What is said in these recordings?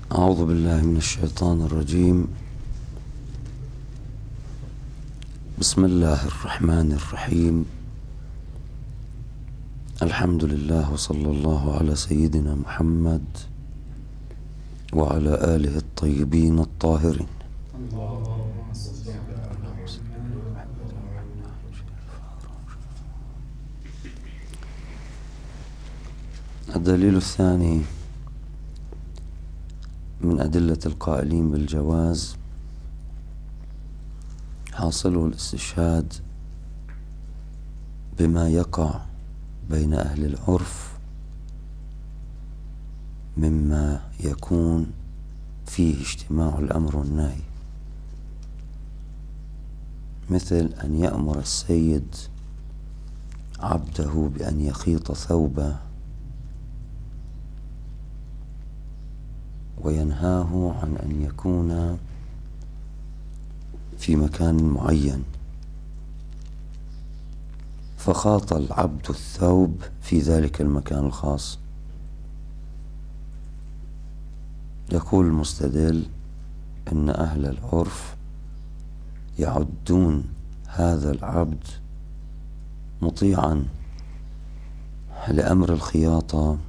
أعوذ بالله من الشيطان الرجيم. بسم الله الرحمن الرحيم. الحمد لله وصلى الله على سيدنا محمد وعلى آله الطيبين الطاهرين. الدليل الثاني من أدلة القائلين بالجواز حاصله الاستشهاد بما يقع بين أهل العرف مما يكون فيه اجتماع الأمر والنهي، مثل أن يأمر السيد عبده بأن يخيط ثوبه وينهاه عن أن يكون في مكان معين، فخاط العبد الثوب في ذلك المكان الخاص. يقول المستدل إن أهل العرف يعدون هذا العبد مطيعا لأمر الخياطة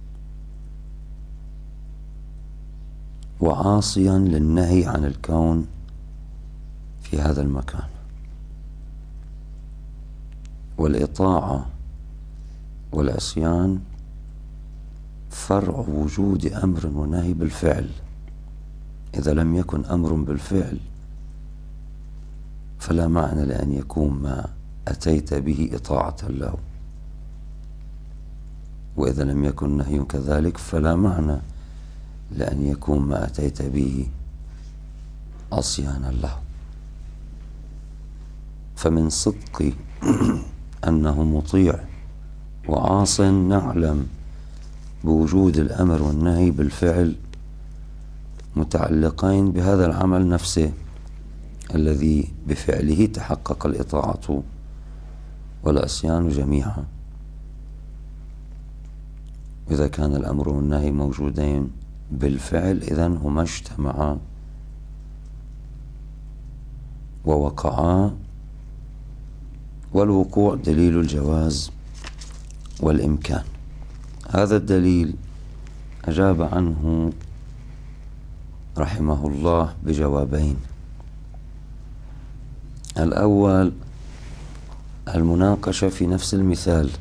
وعاصيا للنهي عن الكون في هذا المكان. والإطاعة والعصيان فرع وجود أمر ونهي بالفعل. إذا لم يكن أمر بالفعل فلا معنى لأن يكون ما أتيت به إطاعة له، وإذا لم يكن نهي كذلك فلا معنى لأن يكون ما أتيت به عصيانا له. فمن صدق أنه مطيع وعاص نعلم بوجود الأمر والنهي بالفعل متعلقين بهذا العمل نفسه الذي بفعله تحقق الإطاعة والعصيان جميعا. إذا كان الأمر والنهي موجودين بالفعل إذن هما اجتمعا ووقعا، والوقوع دليل الجواز والإمكان. هذا الدليل أجاب عنه رحمه الله بجوابين. الأول المناقشة في نفس المثال،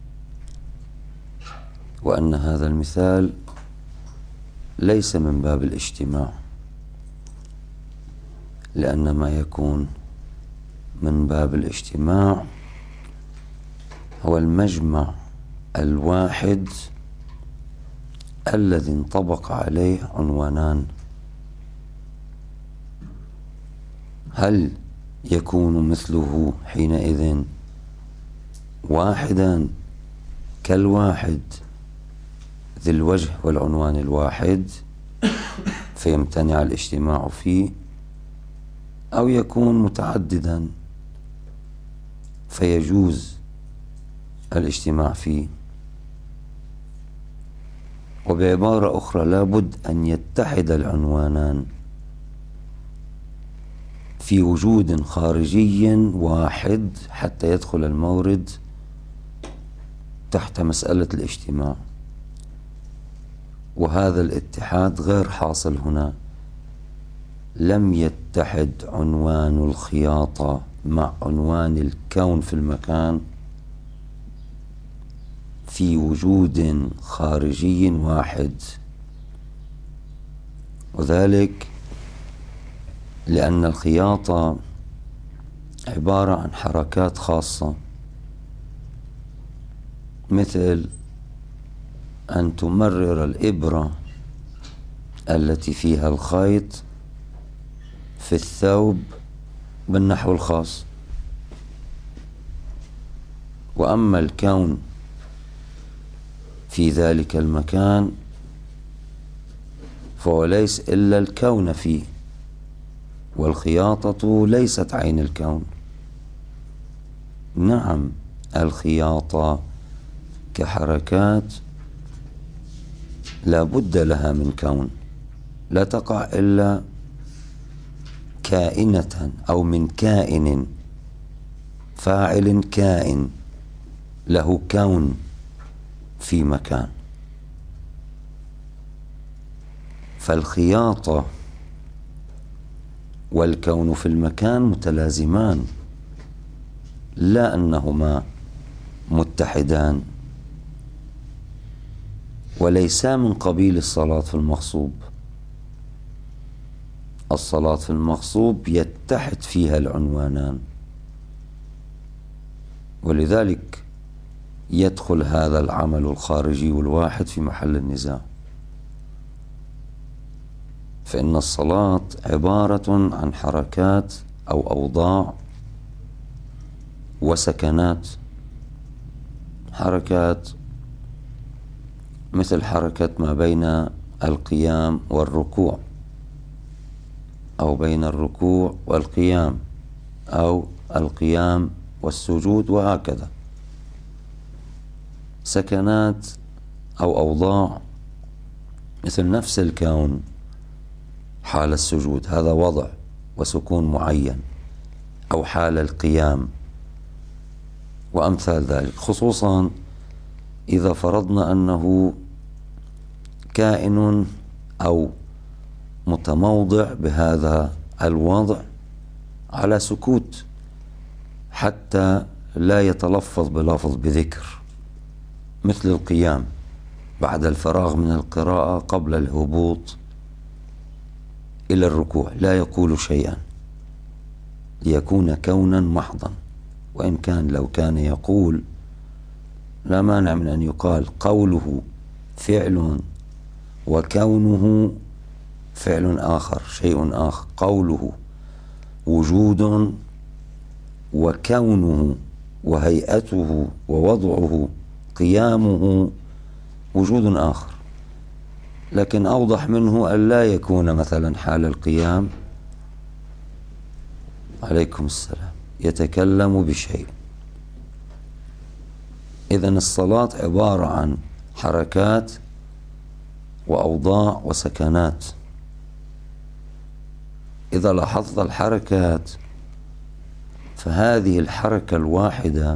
وأن هذا المثال ليس من باب الاجتماع، لأن ما يكون من باب الاجتماع هو المجمع الواحد الذي انطبق عليه عنوانان. هل يكون مثله حينئذ واحدا كالواحد ذي الوجه والعنوان الواحد فيمتنع الاجتماع فيه، أو يكون متعددا فيجوز الاجتماع فيه؟ وبعبارة أخرى لابد أن يتحد العنوانان في وجود خارجي واحد حتى يدخل المورد تحت مسألة الاجتماع، وهذا الاتحاد غير حاصل هنا. لم يتحد عنوان الخياطة مع عنوان الكون في المكان في وجود خارجي واحد، وذلك لأن الخياطة عبارة عن حركات خاصة، مثل أن تمرر الإبرة التي فيها الخيط في الثوب بالنحو الخاص. وأما الكون في ذلك المكان فهو ليس إلا الكون فيه، والخياطة ليست عين الكون. نعم، الخياطة كحركات لا بد لها من كون، لا تقع إلا كائنة أو من كائن، فاعل كائن له كون في مكان. فالخياطة والكون في المكان متلازمان، لا أنهما متحدان، وليسا من قبيل الصلاة في المغصوب. الصلاة في المغصوب يتحد فيها العنوانان، ولذلك يدخل هذا العمل الخارجي الواحد في محل النزاع. فإن الصلاة عبارة عن حركات أو أوضاع وسكنات. حركات مثل حركة ما بين القيام والركوع، أو بين الركوع والقيام، أو القيام والسجود، وهكذا. سكنات أو أوضاع مثل نفس الكون حال السجود، هذا وضع وسكون معين، أو حال القيام، وأمثال ذلك. خصوصا إذا فرضنا أنه كائن أو متموضع بهذا الوضع على سكوت حتى لا يتلفظ بلفظ بذكر، مثل القيام بعد الفراغ من القراءة قبل الهبوط إلى الركوع، لا يقول شيئا ليكون كونا محضا. وإن كان لو كان يقول لا مانع من أن يقال قوله فعل وكونه فعل آخر، شيء آخر. قوله وجود، وكونه وهيئته ووضعه قيامه وجود آخر. لكن أوضح منه أن لا يكون مثلا حال القيام عليكم السلام يتكلم بشيء. إذن الصلاة عبارة عن حركات وأوضاع وسكنات. إذا لاحظت الحركات فهذه الحركة الواحدة،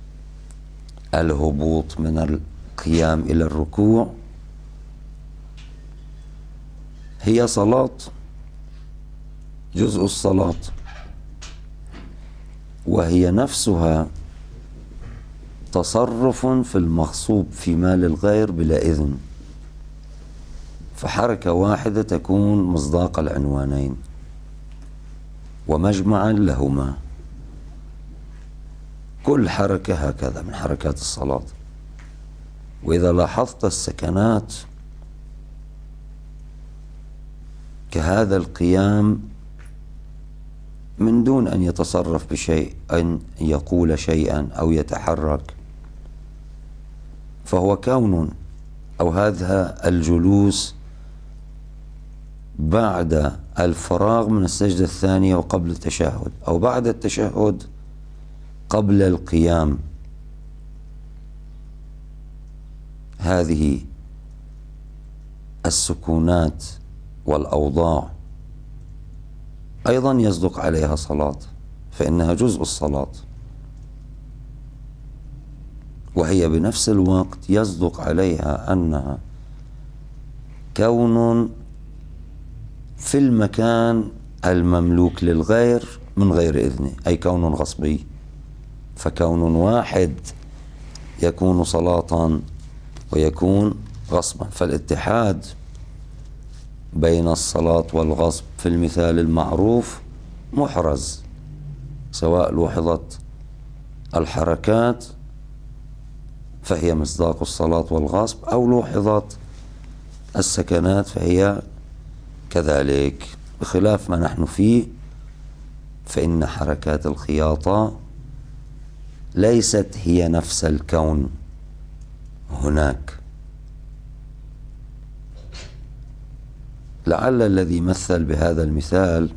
الهبوط من القيام إلى الركوع، هي صلاة، جزء الصلاة، وهي نفسها تصرف في المغصوب في مال الغير بلا إذن. فحركة واحدة تكون مصداق العنوانين ومجمعا لهما. كل حركة هكذا من حركات الصلاة. وإذا لاحظت السكنات كهذا القيام من دون أن يتصرف بشيء، أن يقول شيئا أو يتحرك، فهو كون. أو هذا الجلوس بعد الفراغ من السجدة الثانية وقبل التشهد، أو بعد التشهد قبل القيام، هذه السكونات والأوضاع أيضا يصدق عليها صلاة، فإنها جزء الصلاة. وهي بنفس الوقت يصدق عليها أنها كون في المكان المملوك للغير من غير إذنه، أي كون غصبي. فكون واحد يكون صلاة ويكون غصبا. فالاتحاد بين الصلاة والغصب في المثال المعروف محرز، سواء لوحظت الحركات فهي مصداق الصلاة والغصب، أو لوحظت السكنات فهي كذلك. بخلاف ما نحن فيه، فإن حركات الخياطة ليست هي نفس الكون هناك. لعل الذي مثل بهذا المثال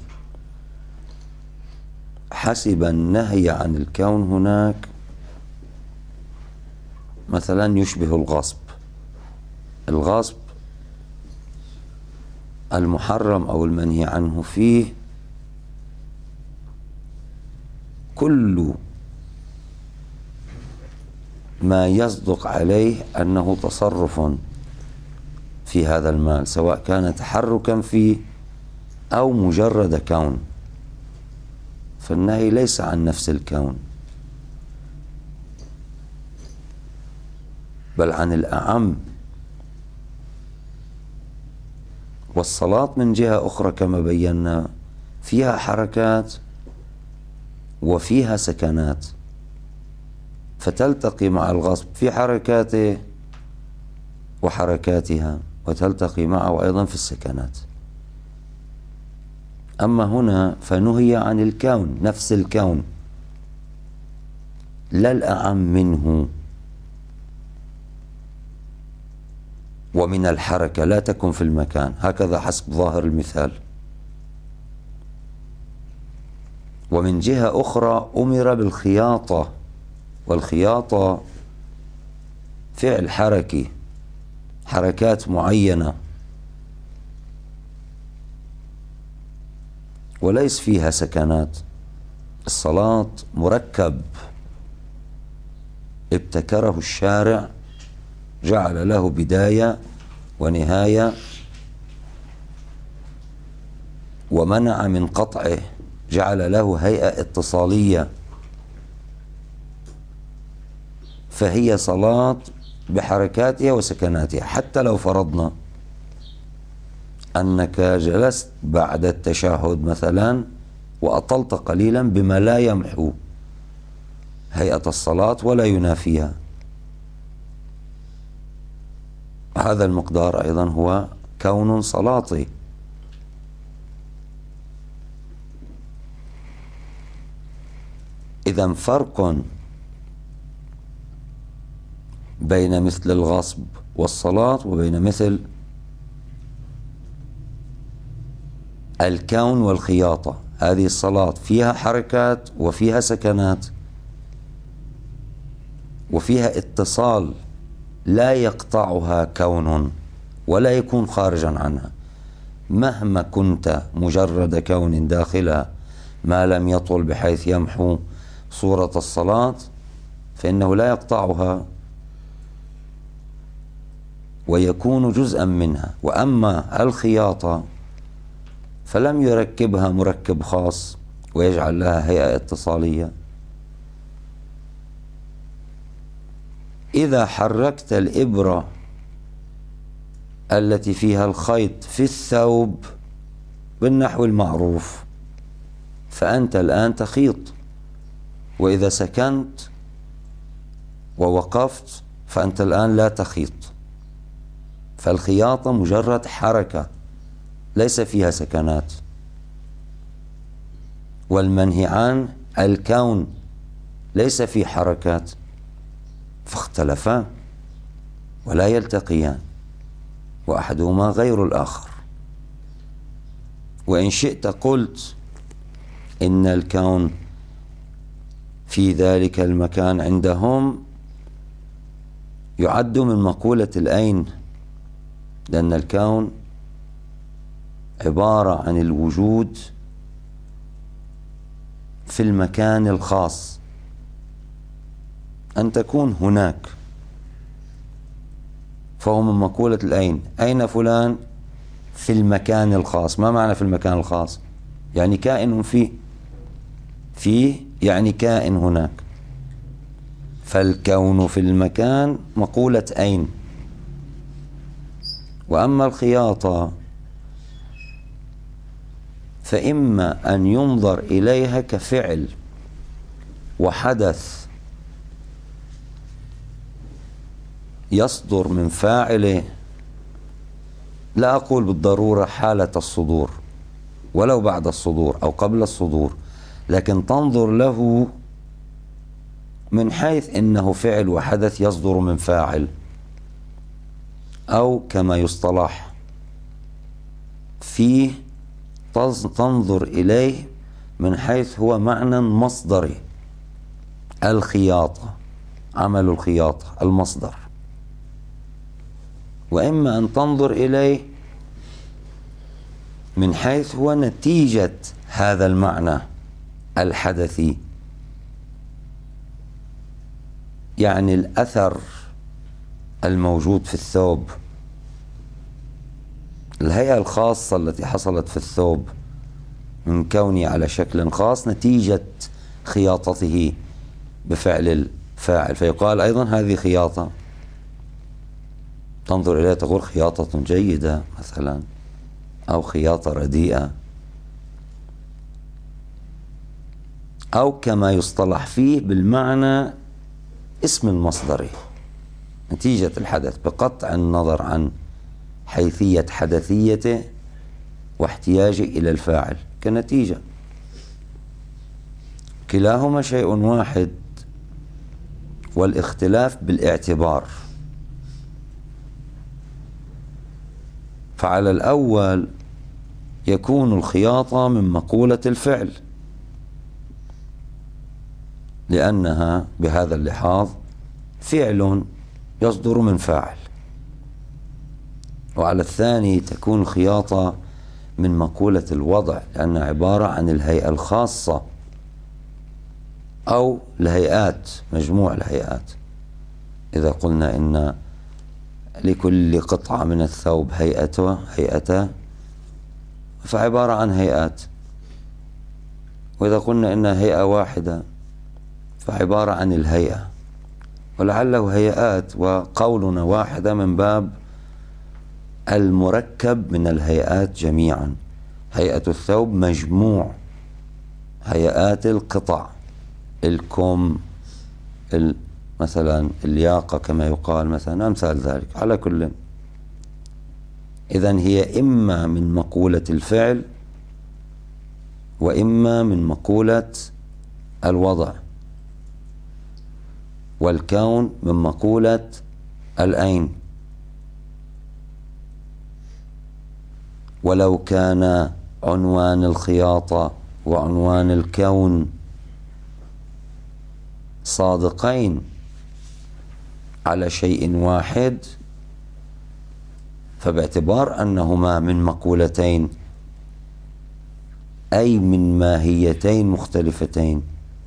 حسب النهي عن الكون هناك مثلا يشبه الغصب. الغصب المحرم أو المنهي عنه فيه كل ما يصدق عليه أنه تصرف في هذا المال، سواء كان تحركا فيه أو مجرد كون، فالنهي ليس عن نفس الكون بل عن الأعم. والصلاة من جهة أخرى كما بينا فيها حركات وفيها سكنات، فتلتقي مع الغصب في حركاته وحركاتها، وتلتقي معه أيضا في السكنات. أما هنا فنهي عن الكون، نفس الكون لا الأعم منه. ومن الحركة لا تكن في المكان، هكذا حسب ظاهر المثال. ومن جهة أخرى أمر بالخياطة، والخياطة فعل حركي، حركات معينة وليس فيها سكنات. الصلاة مركب ابتكره الشارع، جعل له بداية ونهاية ومنع من قطعه، جعل له هيئة اتصالية، فهي صلاة بحركاتها وسكناتها. حتى لو فرضنا أنك جلست بعد التشهد مثلا وأطلت قليلا بما لا يمحو هيئة الصلاة ولا ينافيها، هذا المقدار أيضا هو كون صلاتي. إذن فرق بين مثل الغصب والصلاة وبين مثل الكون والخياطة. هذه الصلاة فيها حركات وفيها سكنات وفيها اتصال لا يقطعها كون ولا يكون خارجا عنها، مهما كنت مجرد كون داخلها ما لم يطل بحيث يمحو صورة الصلاة فإنه لا يقطعها ويكون جزءا منها. وأما الخياطة فلم يركبها مركب خاص ويجعل لها هيئة اتصالية. إذا حركت الإبرة التي فيها الخيط في الثوب بالنحو المعروف فأنت الآن تخيط، وإذا سكنت ووقفت فأنت الآن لا تخيط. فالخياطة مجرد حركة ليس فيها سكنات. والمنهي عن الكون ليس فيه حركات، فاختلفا ولا يلتقيان، وأحدهما غير الآخر. وإن شئت قلت إن الكون في ذلك المكان عندهم يعد من مقولة الأين، لأن الكون عبارة عن الوجود في المكان الخاص، أن تكون هناك، فهو من مقولة الأين. أين فلان؟ في المكان الخاص. ما معنى في المكان الخاص؟ يعني كائن فيه يعني كائن هناك. فالكون في المكان مقولة أين. وأما الخياطة فإما أن ينظر إليها كفعل وحدث يصدر من فاعله، لا أقول بالضرورة حالة الصدور ولو بعد الصدور أو قبل الصدور، لكن تنظر له من حيث إنه فعل وحدث يصدر من فاعل، أو كما يصطلح فيه تنظر إليه من حيث هو معنى مصدري. الخياطة، عمل الخياطة المصدر. وإما أن تنظر إليه من حيث هو نتيجة هذا المعنى الحدثي، يعني الأثر الموجود في الثوب، الهيئة الخاصة التي حصلت في الثوب من كونه على شكل خاص نتيجة خياطته بفعل الفاعل، فيقال أيضا هذه خياطة، تنظر إليها تقول خياطة جيدة مثلا، أو خياطة رديئة، أو كما يصطلح فيه بالمعنى اسم المصدري، نتيجة الحدث بقطع النظر عن حيثية حدثيته واحتياجه إلى الفاعل كنتيجة. كلاهما شيء واحد، والاختلاف بالاعتبار. فعلى الأول يكون الخياطة من مقولة الفعل، لأنها بهذا اللحاظ فعل يصدر من فاعل. وعلى الثاني تكون الخياطة من مقولة الوضع، لأنها عبارة عن الهيئة الخاصة أو الهيئات، مجموع الهيئات. إذا قلنا إن لكل قطعة من الثوب هيئته فعبارة عن هيئات، وإذا قلنا إنها هيئة واحدة فعبارة عن الهيئة، ولعله هيئات وقولنا واحدة من باب المركب من الهيئات جميعا. هيئة الثوب مجموع هيئات القطع، الكم، مثلا الياقة كما يقال مثلا، أمثال ذلك. على كل، إذن هي إما من مقولة الفعل وإما من مقولة الوضع، والكون من مقولة العين. ولو كان عنوان الخياطة وعنوان الكون صادقين على شيء واحد، فباعتبار أنهما من مقولتين أي من ماهيتين مختلفتين،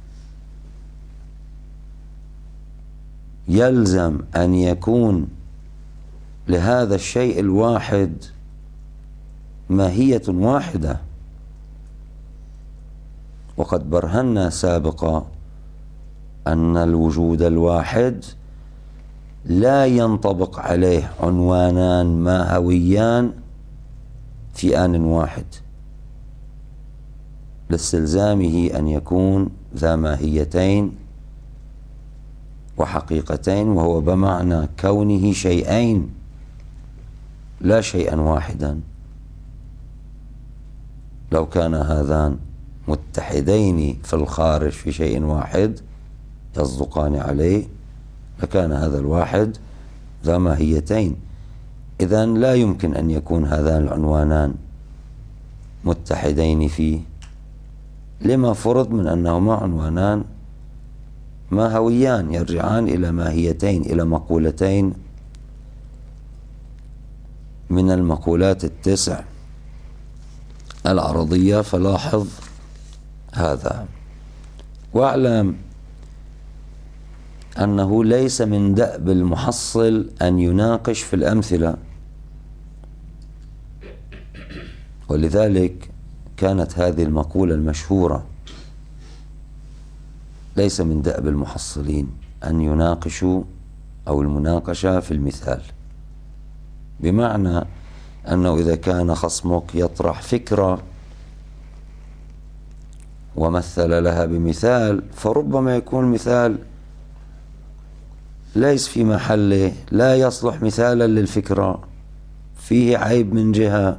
يلزم أن يكون لهذا الشيء الواحد ماهية واحدة. وقد برهنا سابقا أن الوجود الواحد لا ينطبق عليه عنوانان ماهويان في آن واحد، لاستلزامه أن يكون ذا ماهيتين وحقيقتين، وهو بمعنى كونه شيئين لا شيئا واحدا. لو كان هذان متحدين في الخارج في شيء واحد يصدقان عليه لكان هذا الواحد ذا ماهيتين. إذن لا يمكن أن يكون هذان العنوانان متحدين فيه، لما فرض من أنهما عنوانان ماهويان يرجعان إلى ماهيتين، إلى مقولتين من المقولات التسع العرضية. فلاحظ هذا، واعلم أنه ليس من دأب المحصل أن يناقش في الأمثلة، ولذلك كانت هذه المقولة المشهورة: ليس من دأب المحصلين أن يناقشوا أو المناقشة في المثال، بمعنى أنه إذا كان خصمك يطرح فكرة ومثل لها بمثال، فربما يكون مثال ليس في محله، لا يصلح مثالا للفكرة، فيه عيب من جهة،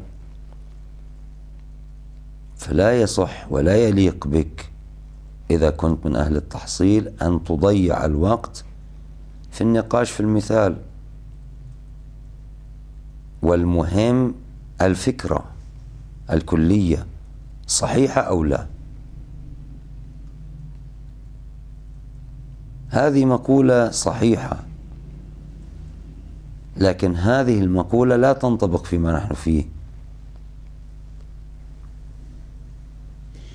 فلا يصح ولا يليق بك إذا كنت من أهل التحصيل أن تضيع الوقت في النقاش في المثال. والمهم الفكرة الكلية صحيحة أو لا. هذه مقولة صحيحة، لكن هذه المقولة لا تنطبق فيما نحن فيه.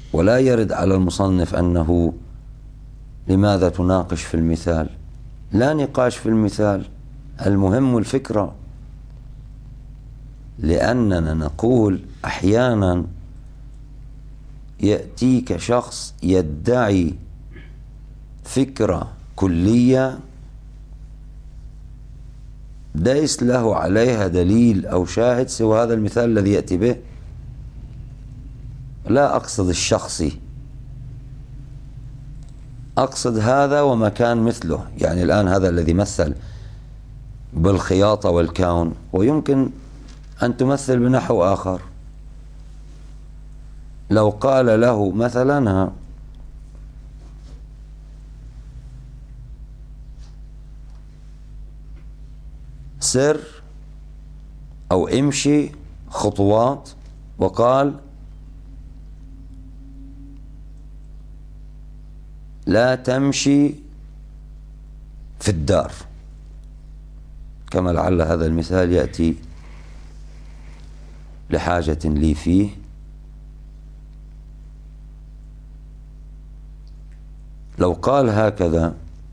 ولا يرد على المصنف أنه لماذا تناقش في المثال. لا نقاش في المثال، المهم الفكرة. لأننا نقول أحيانا يأتيك شخص يدعي فكرة كلية ليس له عليها دليل أو شاهد سوى هذا المثال الذي يأتي به. لا أقصد الشخصي، أقصد هذا وما كان مثله. يعني الآن هذا الذي مثل بالخياطة والكون، ويمكن أن تمثل بنحو آخر. لو قال له مثلا سر أو امشي خطوات، وقال لا تمشي في الدار، كما لعل هذا المثال يأتي لحاجة لي فيه. لو قال هكذا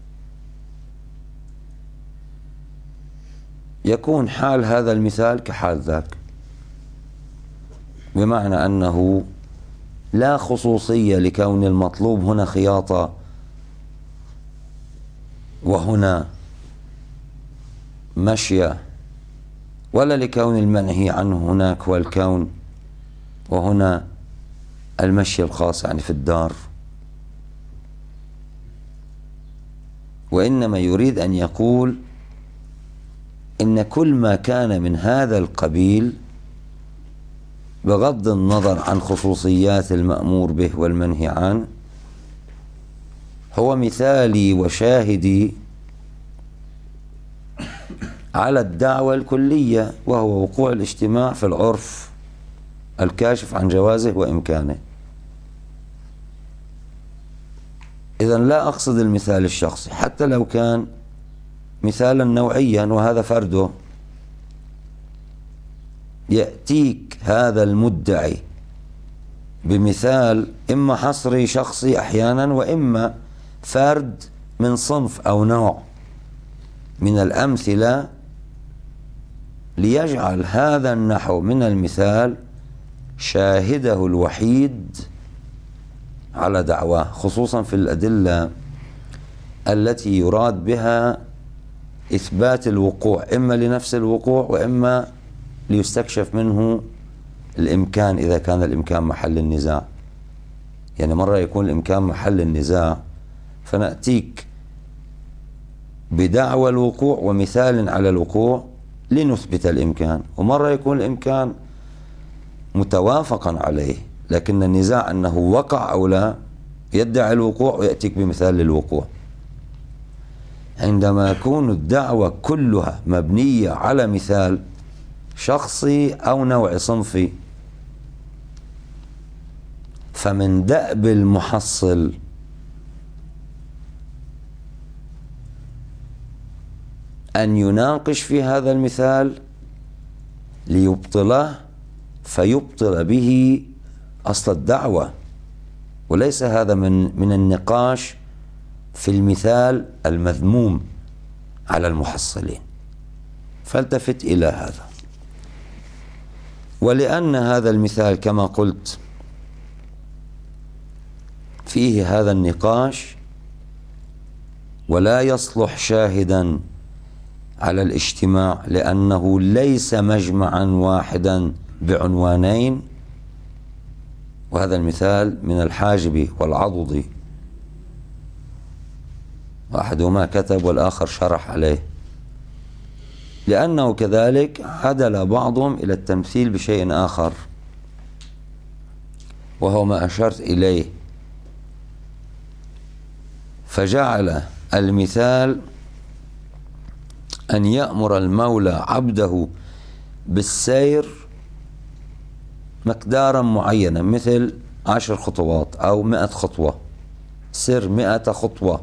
يكون حال هذا المثال كحال ذاك، بمعنى أنه لا خصوصية لكون المطلوب هنا خياطة وهنا مشية، ولا لكون المنهي عنه هناك هو الكون وهنا المشي الخاص يعني في الدار. وإنما يريد أن يقول إن كل ما كان من هذا القبيل بغض النظر عن خصوصيات المأمور به والمنهي عنه هو مثالي وشاهدي على الدعوة الكلية، وهو وقوع الاجتماع في العرف الكاشف عن جوازه وإمكانه. إذن لا أقصد المثال الشخصي حتى لو كان مثالا نوعيا وهذا فرده. يأتيك هذا المدعي بمثال إما حصري شخصي أحيانا، وإما فرد من صنف أو نوع من الأمثلة، ليجعل هذا النحو من المثال شاهده الوحيد على دعواه، خصوصا في الأدلة التي يراد بها إثبات الوقوع، إما لنفس الوقوع وإما ليستكشف منه الإمكان إذا كان الإمكان محل النزاع. يعني مرة يكون الإمكان محل النزاع فنأتيك بدعوى الوقوع ومثال على الوقوع لنثبت الإمكان، ومرة يكون الإمكان متوافقا عليه لكن النزاع أنه وقع أو لا، يدعي الوقوع ويأتيك بمثال للوقوع. عندما يكون الدعوة كلها مبنية على مثال شخصي أو نوع صنفي، فمن دأب المحصل أن يناقش في هذا المثال ليبطله فيبطل به أصل الدعوة، وليس هذا من النقاش في المثال المذموم على المحصلين. فالتفت إلى هذا. ولأن هذا المثال كما قلت فيه هذا النقاش ولا يصلح شاهدا على الاجتماع، لأنه ليس مجمعا واحدا بعنوانين، وهذا المثال من الحاجب والعضد، واحدهما كتب والآخر شرح عليه، لأنه كذلك عدل بعضهم إلى التمثيل بشيء آخر وهو ما أشرت إليه، فجعل المثال أن يأمر المولى عبده بالسير مقدارا معينا، مثل 10 خطوات أو 100 خطوة، سر 100 خطوة،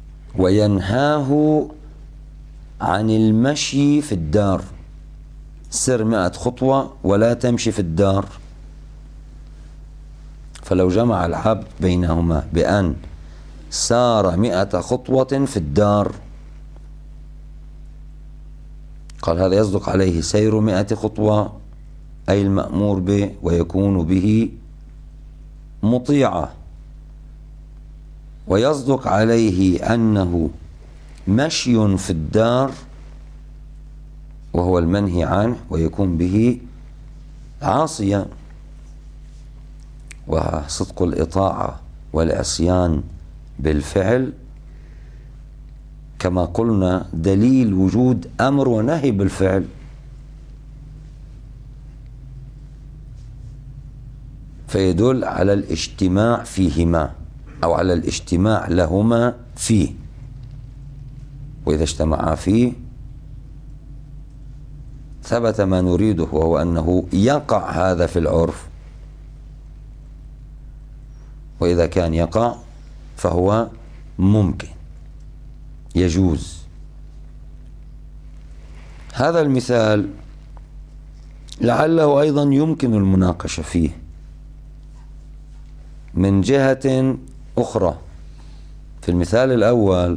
وينهاه عن المشي في الدار. سر 100 خطوة ولا تمشي في الدار. فلو جمع العبد بينهما بأن سار 100 خطوة في الدار، قال هذا يصدق عليه سير 100 خطوة أي المأمور به، ويكون به مطيعة. ويصدق عليه أنه مشي في الدار وهو المنهي عنه، ويكون به عاصيا. وصدق الإطاعة والعصيان بالفعل كما قلنا دليل وجود أمر ونهي بالفعل. فيدل على الاجتماع فيهما أو على الاجتماع لهما فيه. وإذا اجتمعا فيه ثبت ما نريده، وهو أنه يقع هذا في العرف. وإذا كان يقع فهو ممكن يجوز. هذا المثال لعله أيضا يمكن المناقشة فيه من جهة أخرى. في المثال الأول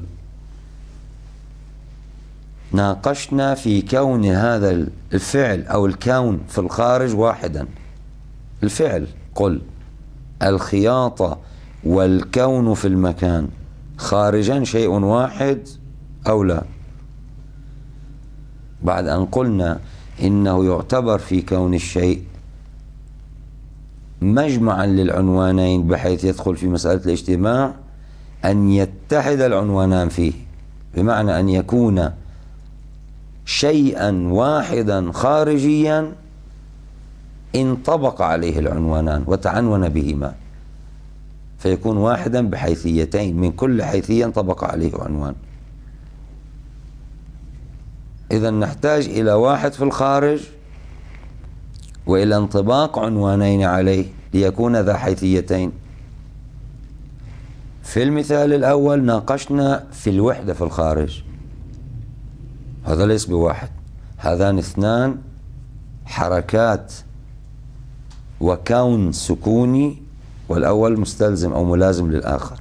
ناقشنا في كون هذا الفعل أو الكون في الخارج واحدا. الفعل قل الخياطة والكون في المكان خارجا شيء واحد أو لا. بعد أن قلنا إنه يعتبر في كون الشيء مجمعا للعنوانين بحيث يدخل في مسألة الاجتماع أن يتحد العنوانان فيه، بمعنى أن يكون شيئا واحدا خارجيا انطبق عليه العنوانان وتعنون بهما، فيكون واحدا بحيثيتين، من كل حيثية انطبق عليه عنوان. إذا نحتاج إلى واحد في الخارج وإلى انطباق عنوانين عليه ليكون ذا حيثيتين. في المثال الأول ناقشنا في الوحدة في الخارج، هذا ليس بواحد، هذان اثنان حركات وكون سكوني، والأول مستلزم أو ملازم للآخر.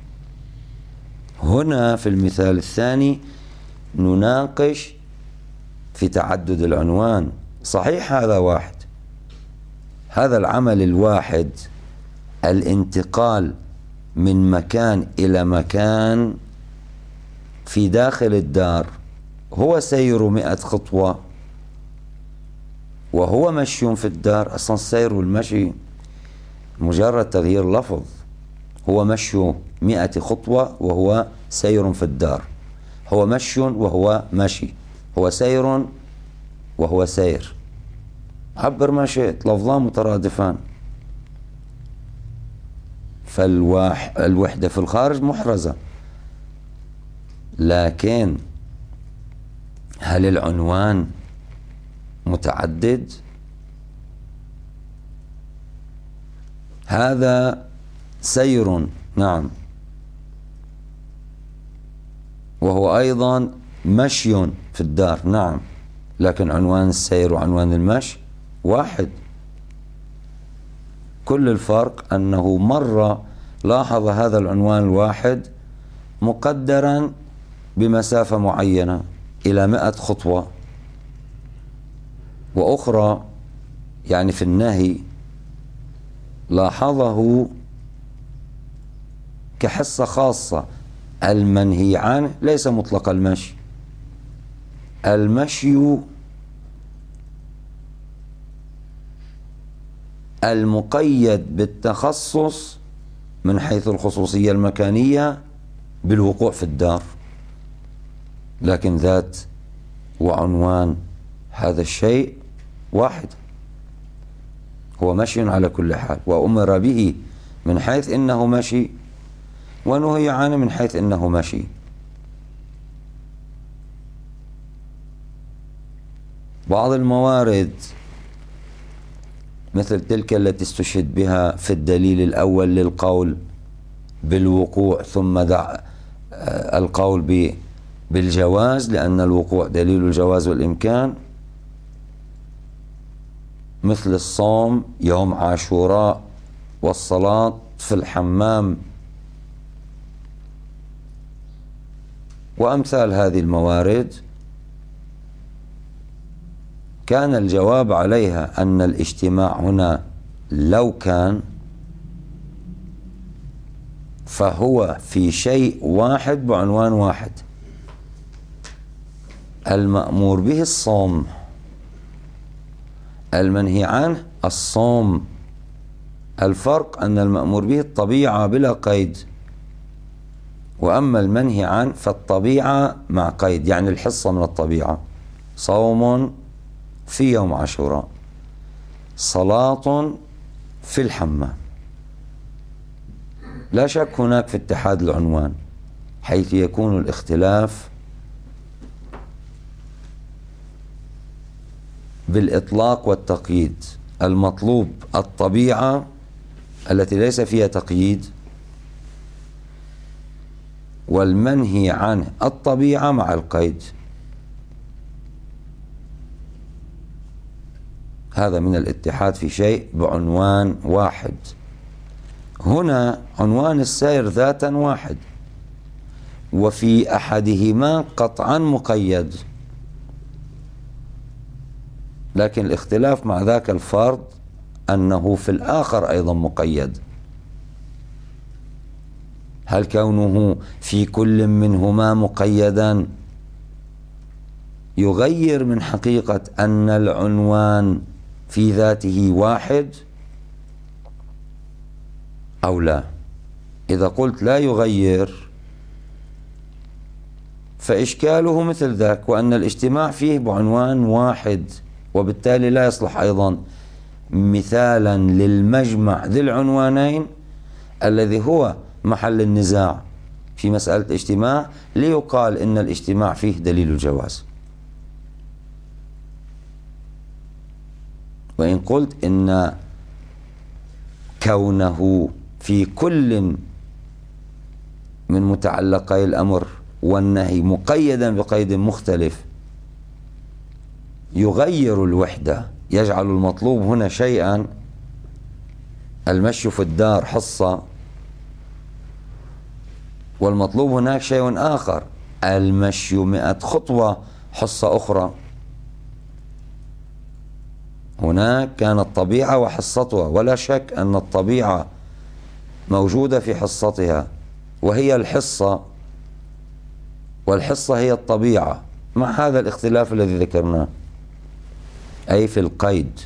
هنا في المثال الثاني نناقش في تعدد العنوان. صحيح هذا واحد، هذا العمل الواحد الانتقال من مكان إلى مكان في داخل الدار هو سير 100 خطوة، وهو مشي في الدار. أصلا السير والمشي مجرد تغيير لفظ. هو مشي 100 خطوة وهو سير في الدار، هو مشي وهو مشي، هو سير وهو سير. عبر ما شئت، لفظان مترادفان. فالوحدة في الخارج محرزة، لكن هل العنوان متعدد؟ هذا سير نعم، وهو أيضا مشي في الدار نعم، لكن عنوان السير وعنوان المشي واحد. كل الفرق أنه مرة لاحظ هذا العنوان الواحد مقدرا بمسافة معينة إلى 100 خطوة، وأخرى يعني في النهي لاحظه كحصة خاصة. المنهي عنه ليس مطلق المشي، المشي المقيد بالتخصص من حيث الخصوصية المكانية بالوقوع في الدار، لكن ذات وعنوان هذا الشيء واحد، هو مشي على كل حال، وأمر به من حيث إنه مشي، ونهي عنه من حيث إنه مشي. بعض الموارد مثل تلك التي استشهد بها في الدليل الأول للقول بالوقوع ثم دع القول بالجواز، لأن الوقوع دليل الجواز والإمكان، مثل الصوم يوم عاشوراء والصلاة في الحمام وأمثال هذه الموارد، كان الجواب عليها أن الاجتماع هنا لو كان فهو في شيء واحد بعنوان واحد. المأمور به الصوم، المنهي عنه الصوم. الفرق أن المأمور به الطبيعة بلا قيد، وأما المنهي عنه فالطبيعة مع قيد، يعني الحصة من الطبيعة. صوم في يوم عاشوراء، صلاة في الحمام. لا شك هناك في اتحاد العنوان، حيث يكون الاختلاف بالإطلاق والتقييد. المطلوب الطبيعة التي ليس فيها تقييد، والمنهي عنه الطبيعة مع القيد. هذا من الاتحاد في شيء بعنوان واحد. هنا عنوان السائر ذاتا واحد، وفي أحدهما قطعا مقيد، لكن الاختلاف مع ذاك الفرد أنه في الآخر أيضا مقيد. هل كونه في كل منهما مقيدا يغير من حقيقة أن العنوان في ذاته واحد أو لا؟ إذا قلت لا يغير فإشكاله مثل ذاك، وأن الاجتماع فيه بعنوان واحد، وبالتالي لا يصلح أيضا مثالا للمجمع ذي العنوانين الذي هو محل النزاع في مسألة الاجتماع، ليقال إن الاجتماع فيه دليل الجواز. وإن قلت إن كونه في كل من متعلقي الأمر والنهي مقيدا بقيد مختلف يغير الوحدة، يجعل المطلوب هنا شيئا، المشي في الدار حصة، والمطلوب هناك شيء آخر، المشي 100 خطوة حصة أخرى. هناك كانت طبيعة وحصتها، ولا شك أن الطبيعة موجودة في حصتها وهي الحصة، والحصة هي الطبيعة، مع هذا الاختلاف الذي ذكرناه أي في القيد.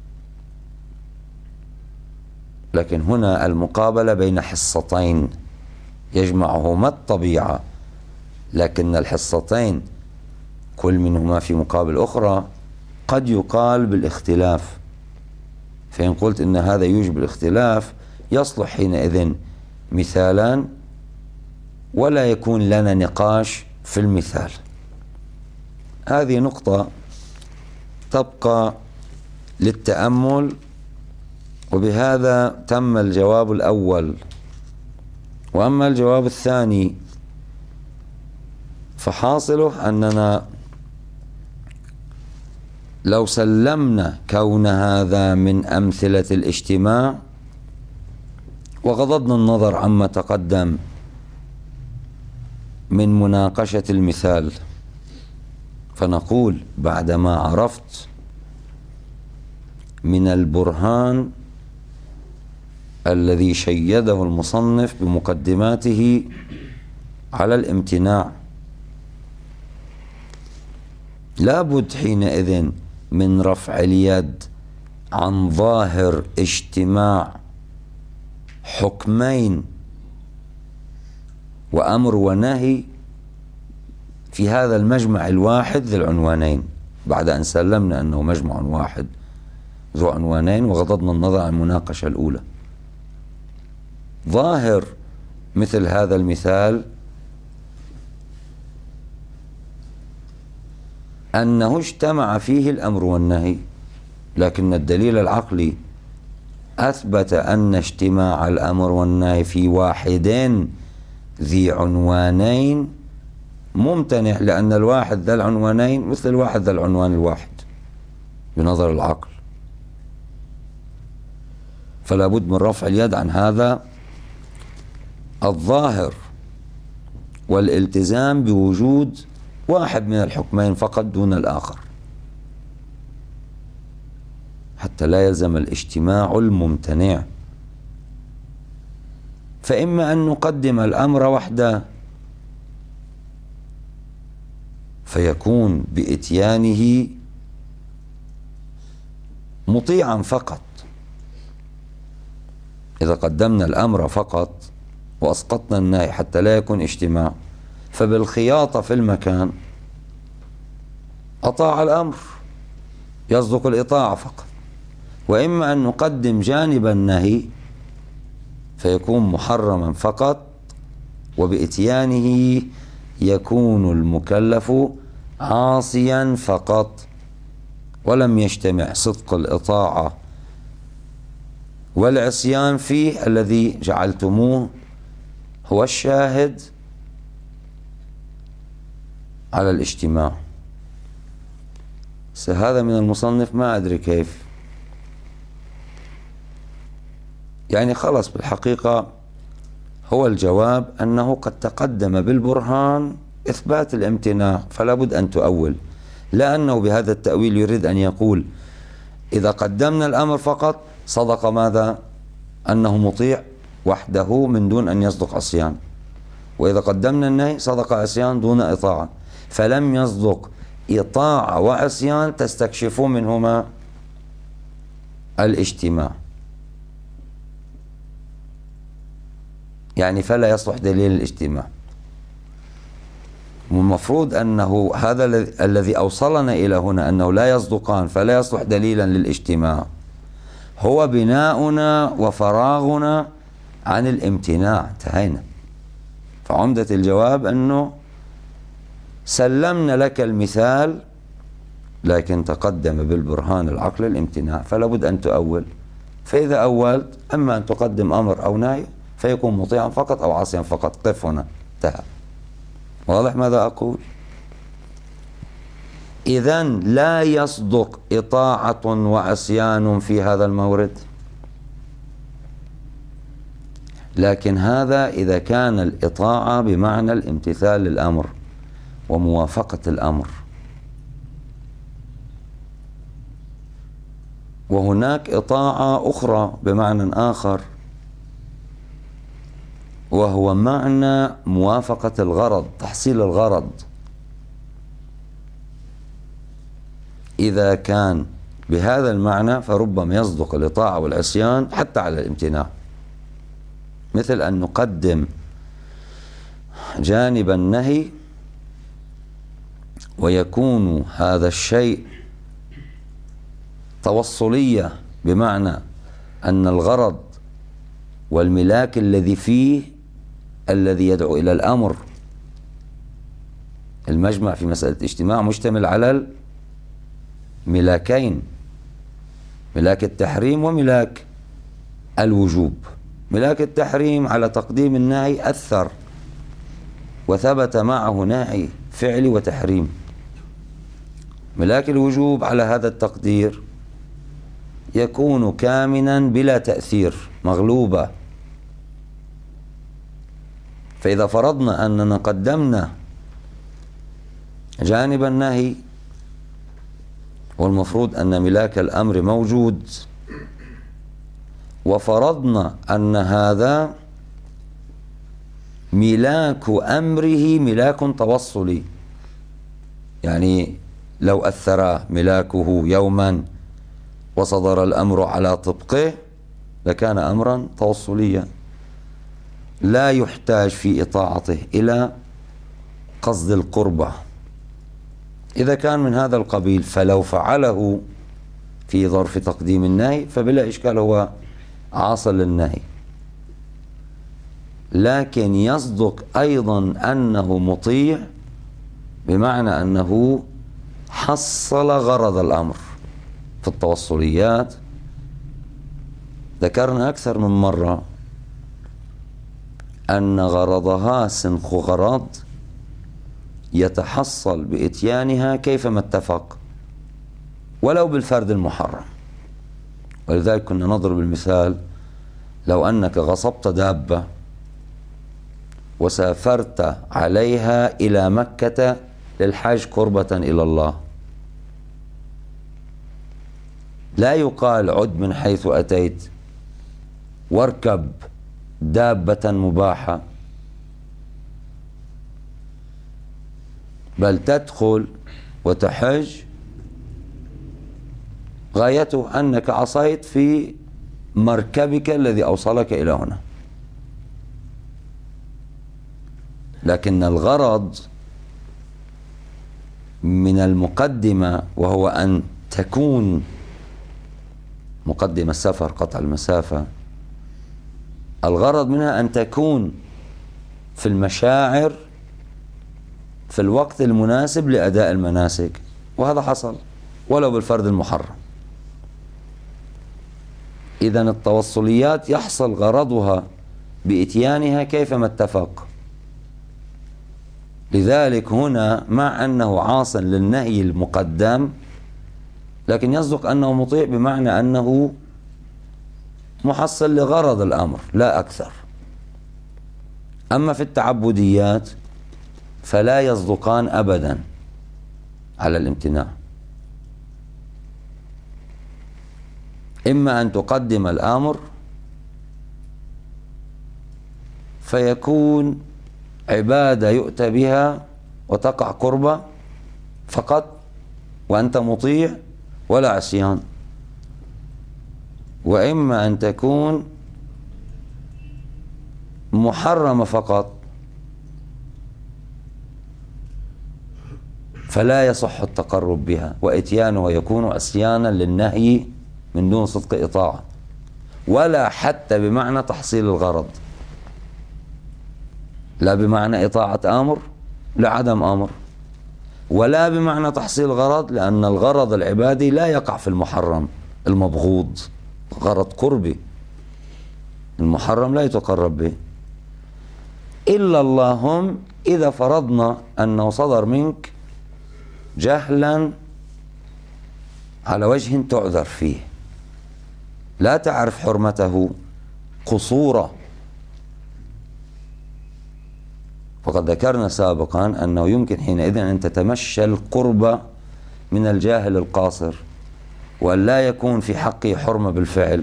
لكن هنا المقابلة بين حصتين يجمعهما الطبيعة، لكن الحصتين كل منهما في مقابل أخرى قد يقال بالاختلاف. فإن قلت إن هذا يوجب الاختلاف يصلح حينئذ مثالا، ولا يكون لنا نقاش في المثال. هذه نقطة تبقى للتأمل، وبهذا تم الجواب الأول. وأما الجواب الثاني فحاصله أننا لو سلمنا كون هذا من أمثلة الاجتماع وغضضنا النظر عما تقدم من مناقشة المثال، فنقول بعدما عرفت من البرهان الذي شيده المصنف بمقدماته على الامتناع، لابد حينئذ من رفع اليد عن ظاهر اجتماع حكمين وأمر ونهي في هذا المجمع الواحد ذي العنوانين، بعد أن سلمنا أنه مجمع واحد ذو عنوانين وغضضنا النظر عن المناقشة الأولى. ظاهر مثل هذا المثال أنه اجتمع فيه الأمر والنهي، لكن الدليل العقلي أثبت أن اجتماع الأمر والنهي في واحد ذي عنوانين ممتنع، لأن الواحد ذا العنوانين مثل الواحد ذا العنوان الواحد بنظر العقل. فلا بد من رفع اليد عن هذا الظاهر والالتزام بوجود واحد من الحكمين فقط دون الآخر، حتى لا يلزم الاجتماع الممتنع. فإما أن نقدم الأمر وحده فيكون بإتيانه مطيعا فقط. إذا قدمنا الأمر فقط وأسقطنا النهي حتى لا يكون اجتماع، فبالخياطة في المكان أطاع الأمر، يصدق الإطاعة فقط. وإما أن نقدم جانب النهي فيكون محرما فقط، وبإتيانه يكون المكلف عاصيا فقط، ولم يجتمع صدق الإطاعة والعصيان فيه الذي جعلتموه هو الشاهد على الاجتماع. هذا من المصنف ما أدري كيف، يعني خلص بالحقيقة هو الجواب أنه قد تقدم بالبرهان إثبات الامتناع، فلا بد أن تؤول، لأنه بهذا التأويل يريد أن يقول إذا قدمنا الأمر فقط صدق ماذا؟ أنه مطيع وحده من دون أن يصدق عصيان، وإذا قدمنا النهي صدق عصيان دون إطاعة، فلم يصدق إطاعة وعصيان تستكشف منهما الاجتماع، يعني فلا يصلح دليل الاجتماع. والمفروض أنه هذا الذي أوصلنا إلى هنا أنه لا يصدقان فلا يصلح دليلا للاجتماع هو بناؤنا وفراغنا عن الامتناع، انتهينا. فعمدة الجواب أنه سلمنا لك المثال لكن تقدم بالبرهان العقل الامتناع، فلا بد أن تؤول. فإذا أولت أما أن تقدم أمر أو نهي فيكون مطيعا فقط أو عاصيا فقط، قف هنا، انتهى. واضح ماذا أقول؟ إذن لا يصدق إطاعة وعصيان في هذا المورد، لكن هذا إذا كان الإطاعة بمعنى الامتثال للأمر وموافقة الأمر. وهناك إطاعة أخرى بمعنى آخر، وهو معنى موافقة الغرض، تحصيل الغرض. إذا كان بهذا المعنى فربما يصدق الإطاعة والعصيان حتى على الامتناع، مثل أن نقدم جانب النهي ويكون هذا الشيء توصلية، بمعنى أن الغرض والملاك الذي فيه الذي يدعو إلى الأمر. المجمع في مسألة الاجتماع مشتمل على الملاكين، ملاك التحريم وملاك الوجوب. ملاك التحريم على تقديم النهي أثر وثبت معه نهي فعلي وتحريم. ملاك الوجوب على هذا التقدير يكون كامنا بلا تأثير، مغلوبة. فإذا فرضنا أننا قدمنا جانب النهي والمفروض أن ملاك الأمر موجود، وفرضنا أن هذا ملاك أمره ملاك توصلي، يعني لو أثر ملاكه يوما وصدر الأمر على طبقه لكان أمرا توصليا لا يحتاج في إطاعته إلى قصد القربة. إذا كان من هذا القبيل فلو فعله في ظرف تقديم النهي فبلا إشكال هو عاصل للنهي، لكن يصدق أيضا أنه مطيع بمعنى أنه حصل غرض الأمر. في التوصليات ذكرنا أكثر من مرة أن غرضها سنخ غرض يتحصل بإتيانها كيفما اتفق ولو بالفرد المحرم. ولذلك كنا نضرب المثال لو أنك غصبت دابة وسافرت عليها إلى مكة للحج قربة إلى الله، لا يقال عد من حيث أتيت واركب دابة مباحة، بل تدخل وتحج غايته أنك عصيت في مركبك الذي أوصلك إلى هنا. لكن الغرض من المقدمة وهو أن تكون مقدمة السفر قطع المسافة، الغرض منها أن تكون في المشاعر في الوقت المناسب لأداء المناسك، وهذا حصل ولو بالفرد المحرم. إذن التوصليات يحصل غرضها بإتيانها كيفما اتفق. لذلك هنا مع أنه عاص للنهي المقدم، لكن يصدق أنه مطيع بمعنى أنه محصل لغرض الأمر لا أكثر. أما في التعبديات فلا يصدقان أبدا على الامتناع. إما أن تقدم الأمر فيكون عبادة يؤتى بها وتقع قربة فقط وأنت مطيع ولا عصيان، وإما أن تكون محرمة فقط فلا يصح التقرب بها، وإتيانه يكون عصيانا للنهي من دون صدق إطاعة، ولا حتى بمعنى تحصيل الغرض، لا بمعنى إطاعة أمر لعدم أمر، ولا بمعنى تحصيل الغرض، لأن الغرض العبادي لا يقع في المحرم المبغوض، غرض قربي، المحرم لا يتقرب به. إلا اللهم إذا فرضنا أنه صدر منك جهلا على وجه تعذر فيه، لا تعرف حرمته قصورا. وقد ذكرنا سابقا أنه يمكن حينئذ أن تتمشى القرب من الجاهل القاصر، وأن لا يكون في حقه حرمة بالفعل،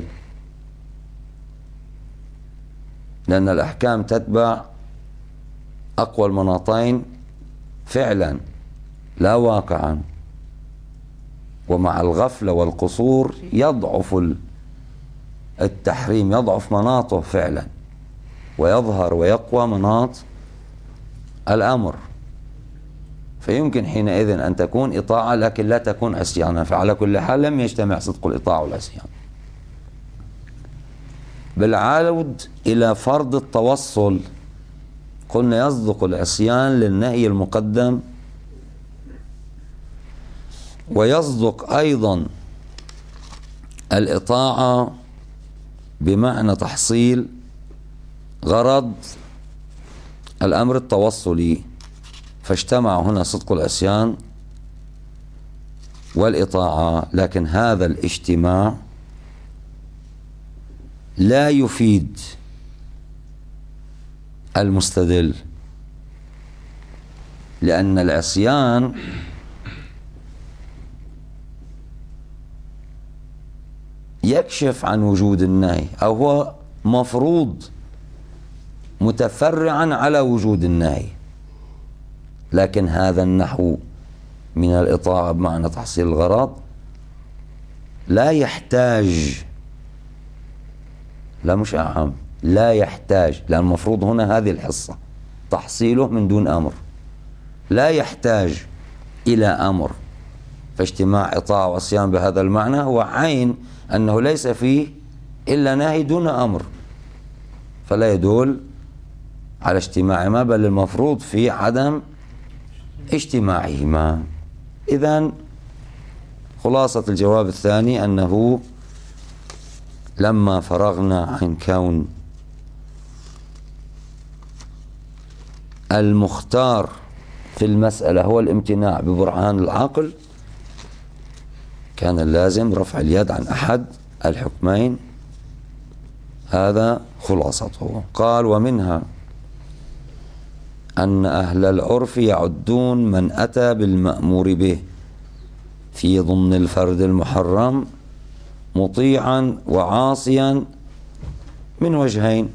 لأن الأحكام تتبع أقوى المناطين فعلا لا واقعا، ومع الغفلة والقصور يضعف التحريم، يضعف مناطه فعلا ويظهر ويقوى مناط الأمر. فيمكن حينئذ أن تكون إطاعة لكن لا تكون عصيانا، فعلى كل حال لم يجتمع صدق الإطاعة والعصيان. بالعود إلى فرض التوصل، قلنا يصدق العصيان للنهي المقدم، ويصدق أيضا الإطاعة بمعنى تحصيل غرض الأمر التوصلي، فاجتمع هنا صدق العصيان والإطاعة. لكن هذا الاجتماع لا يفيد المستدل، لأن العصيان يكشف عن وجود النهي، أو هو مفروض متفرعا على وجود النهي، لكن هذا النحو من الإطاعة بمعنى تحصيل الغرض لا يحتاج، لا مش أعم، لا يحتاج، لأن المفروض هنا هذه الحصة تحصيله من دون أمر، لا يحتاج إلى أمر. فاجتماع إطاعة وعصيان بهذا المعنى هو عين أنه ليس فيه إلا نهي دون أمر، فلا يدل على اجتماعهما، بل المفروض في عدم اجتماعهما. إذن خلاصة الجواب الثاني أنه لما فرغنا عن كون المختار في المسألة هو الامتناع ببرهان العقل، كان اللازم رفع اليد عن أحد الحكمين هذا خلاصته. قال: ومنها أن أهل العرف يعدون من أتى بالمأمور به في ضمن الفرد المحرم مطيعا وعاصيا من وجهين،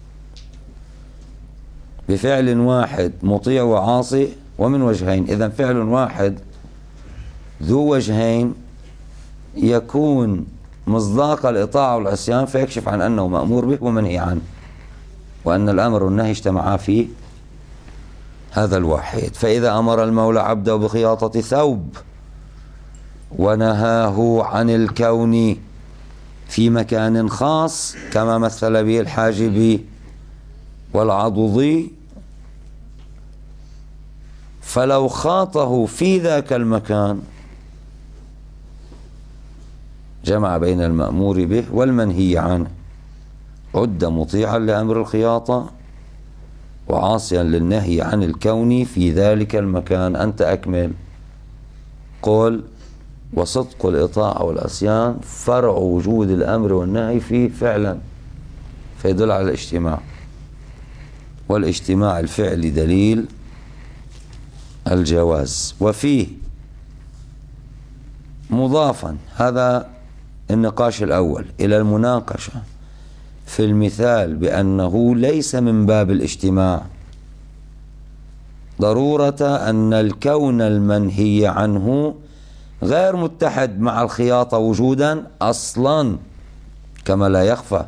بفعل واحد مطيع وعاصي ومن وجهين. إذن فعل واحد ذو وجهين يكون مصداق الإطاعة والعصيان، فيكشف عن أنه مأمور به ومنهي عنه، وأن الأمر والنهي اجتمعا في هذا الواحد. فإذا أمر المولى عبده بخياطة ثوب ونهاه عن الكون في مكان خاص كما مثل به الحاجبي والعضضي، فلو خاطه في ذاك المكان جمع بين المأمور به والمنهي عنه، عد مطيعا لأمر الخياطة وعاصيا للنهي عن الكون في ذلك المكان. أنت أكمل. قل: وصدق الإطاعة والعصيان فرع وجود الأمر والنهي فيه فعلا، فيدل على الاجتماع، والاجتماع الفعلي دليل الجواز. وفيه مضافا، هذا النقاش الأول، إلى المناقشة في المثال بأنه ليس من باب الاجتماع ضرورة أن الكون المنهي عنه غير متحد مع الخياطة وجودا أصلا، كما لا يخفى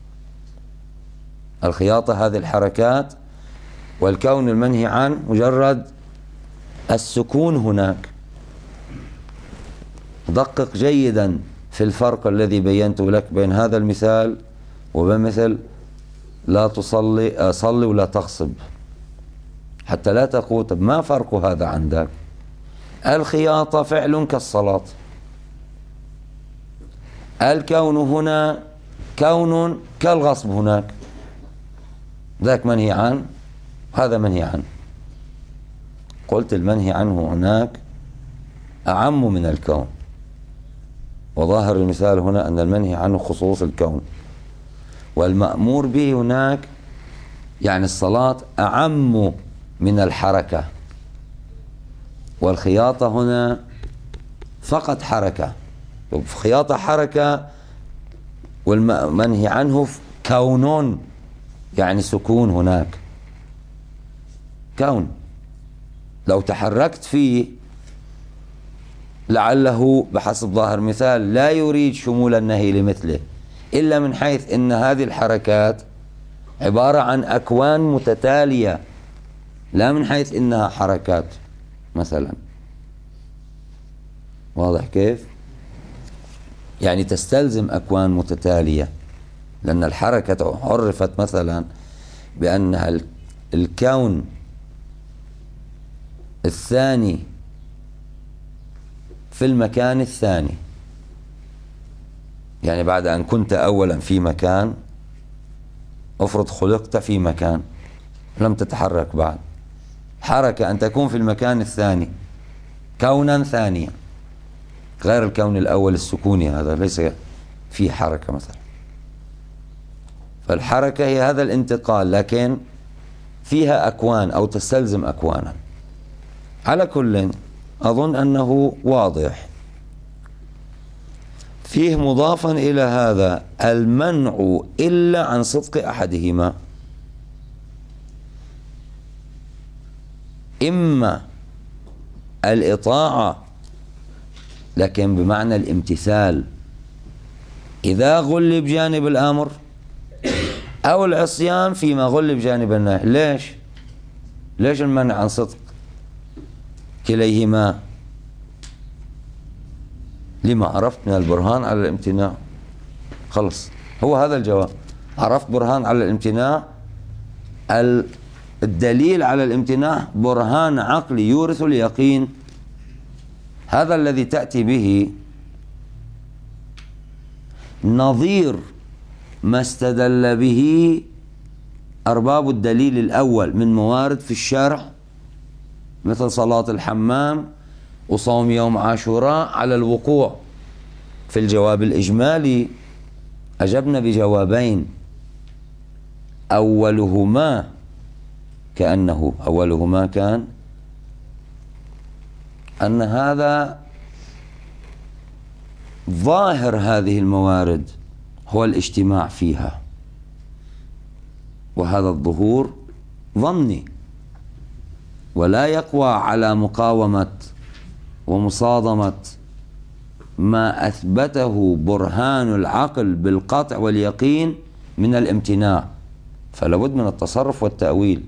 الخياطة هذه الحركات، والكون المنهي عنه مجرد السكون هناك. دقق جيدا في الفرق الذي بينته لك بين هذا المثال وبين مثل لا تصلي صلي ولا تغصب، حتى لا تقول طب ما فرق هذا عندك. الخياطة فعل كالصلاة، الكون هنا كون كالغصب هناك، ذاك منهي عنه هذا منهي عنه. قلت المنهي عنه هناك أعم من الكون، وظاهر المثال هنا أن المنهي عنه خصوص الكون، والمأمور به هناك يعني الصلاة أعم من الحركة، والخياطة هنا فقط حركة. خياطة حركة، والمنهي عنه كون يعني سكون هناك، كون لو تحركت فيه لعله بحسب ظاهر مثال لا يريد شمول النهي لمثله، إلا من حيث أن هذه الحركات عبارة عن أكوان متتالية، لا من حيث أنها حركات مثلا. واضح كيف؟ يعني تستلزم أكوان متتالية، لأن الحركة عرفت مثلا بأنها الكون الثاني في المكان الثاني، يعني بعد أن كنت أولا في مكان، افرض خلقت في مكان لم تتحرك بعد، حركة أن تكون في المكان الثاني كونا ثانيا غير الكون الأول السكوني، هذا ليس فيه حركة مثلا. فالحركة هي هذا الانتقال، لكن فيها أكوان أو تستلزم أكوانا. على كل أظن أنه واضح. فيه مضافا إلى هذا المنع إلا عن صدق أحدهما، إما الإطاعة لكن بمعنى الامتثال إذا غلب جانب الأمر، أو العصيان فيما غلب جانب النهي. ليش المنع عن صدق كليهما؟ لما عرفت من البرهان على الامتناع. خلص، هو هذا الجواب. عرفت برهان على الامتناع، الدليل على الامتناع برهان عقلي يورث اليقين، هذا الذي تأتي به نظير ما استدل به أرباب الدليل الأول من موارد في الشرع، مثل صلاة الحمام وصوم يوم عاشوراء على الوقوع. في الجواب الإجمالي أجبنا بجوابين، أولهما كان أن هذا ظاهر هذه الموارد هو الاجتماع فيها، وهذا الظهور ظني ولا يقوى على مقاومة ومصادمة ما أثبته برهان العقل بالقطع واليقين من الامتناع، فلا بد من التصرف والتأويل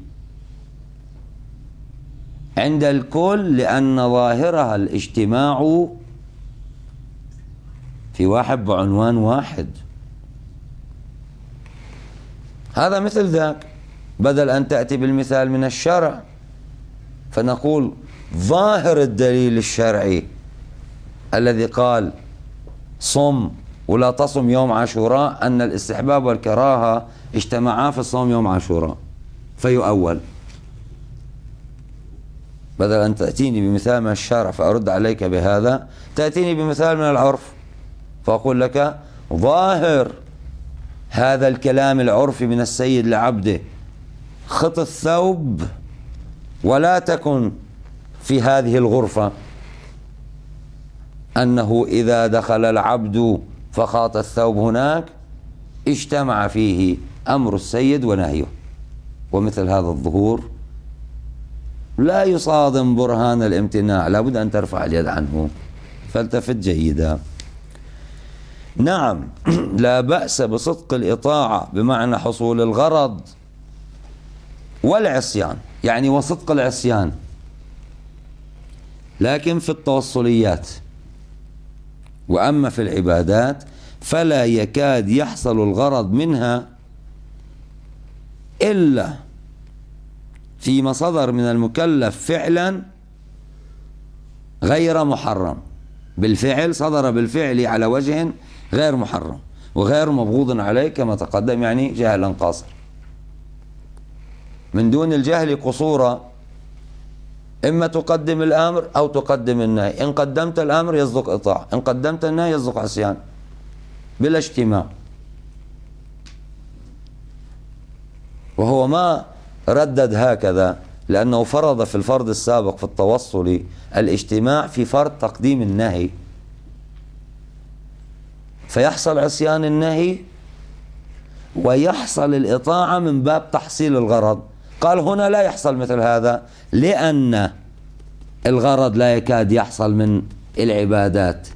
عند الكل، لأن ظاهرها الاجتماع في واحد بعنوان واحد. هذا مثل ذاك، بدل أن تأتي بالمثال من الشرع فنقول ظاهر الدليل الشرعي الذي قال صم ولا تصم يوم عاشوراء أن الاستحباب والكراهة اجتمعا في الصوم يوم عاشوراء، فيؤول. بدل أن تأتيني بمثال من الشرع فأرد عليك بهذا، تأتيني بمثال من العرف فأقول لك ظاهر هذا الكلام العرفي من السيد لعبده خط الثوب ولا تكن في هذه الغرفة، أنه إذا دخل العبد فخاط الثوب هناك اجتمع فيه أمر السيد ونهيه. ومثل هذا الظهور لا يصادم برهان الامتناع، لا بد أن ترفع اليد عنه. فالتفت جيدا. نعم، لا بأس بصدق الإطاعة بمعنى حصول الغرض والعصيان، يعني وصدق العصيان، لكن في التوصليات. وأما في العبادات فلا يكاد يحصل الغرض منها إلا فيما صدر من المكلف فعلا غير محرم، بالفعل صدر بالفعل على وجه غير محرم وغير مبغوض عليه كما تقدم، يعني جهلا قاصر. من دون الجهل قصورا، إما تقدم الأمر أو تقدم النهي، إن قدمت الأمر يصدق إطاعة، إن قدمت النهي يصدق عصيان بلا اجتماع. وهو ما ردد هكذا لأنه فرض في الفرض السابق في التوصل الاجتماع في فرض تقديم النهي، فيحصل عصيان النهي ويحصل الإطاعة من باب تحصيل الغرض. قال هنا لا يحصل مثل هذا، لأن الغرض لا يكاد يحصل من العبادات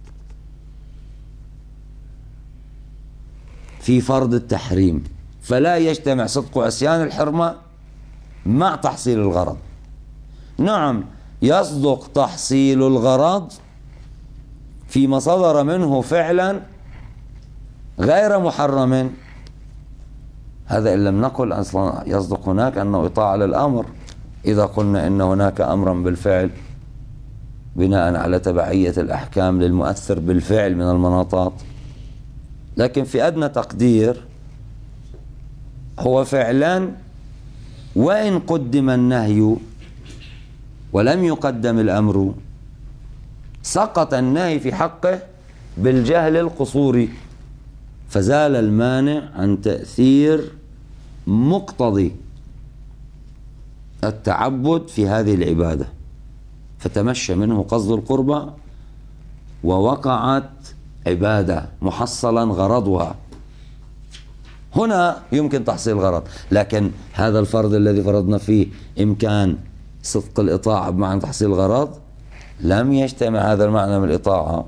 في فرض التحريم، فلا يجتمع صدق عصيان الحرمة مع تحصيل الغرض. نعم، يصدق تحصيل الغرض فيما صدر منه فعلا غير محرم، هذا إن لم نقل أصلا يصدق هناك أنه إطاعة للأمر، إذا قلنا إن هناك أمرا بالفعل بناء على تبعية الأحكام للمؤثر بالفعل من المناطات. لكن في أدنى تقدير هو فعلا وإن قدم النهي ولم يقدم الأمر سقط النهي في حقه بالجهل القصوري، فزال المانع عن تأثير مقتضي التعبد في هذه العبادة، فتمشى منه قصد القربى ووقعت عبادة محصلا غرضها. هنا يمكن تحصيل الغرض، لكن هذا الفرض الذي فرضنا فيه إمكان صدق الإطاعة بمعنى تحصيل الغرض، لم يجتمع هذا المعنى من الإطاعة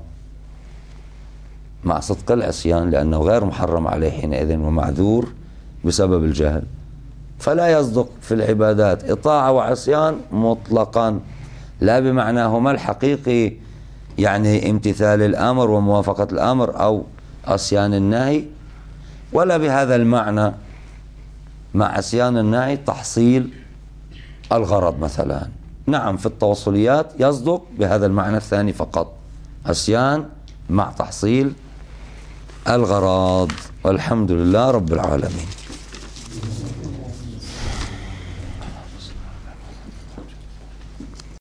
مع صدق العصيان، لأنه غير محرم عليه حينئذ ومعذور بسبب الجهل. فلا يصدق في العبادات إطاعة وعصيان مطلقا، لا بمعناهما الحقيقي يعني امتثال الأمر وموافقة الأمر أو عصيان النهي، ولا بهذا المعنى مع عصيان النهي تحصيل الغرض مثلا. نعم، في التوصليات يصدق بهذا المعنى الثاني فقط، عصيان مع تحصيل الغرض. والحمد لله رب العالمين.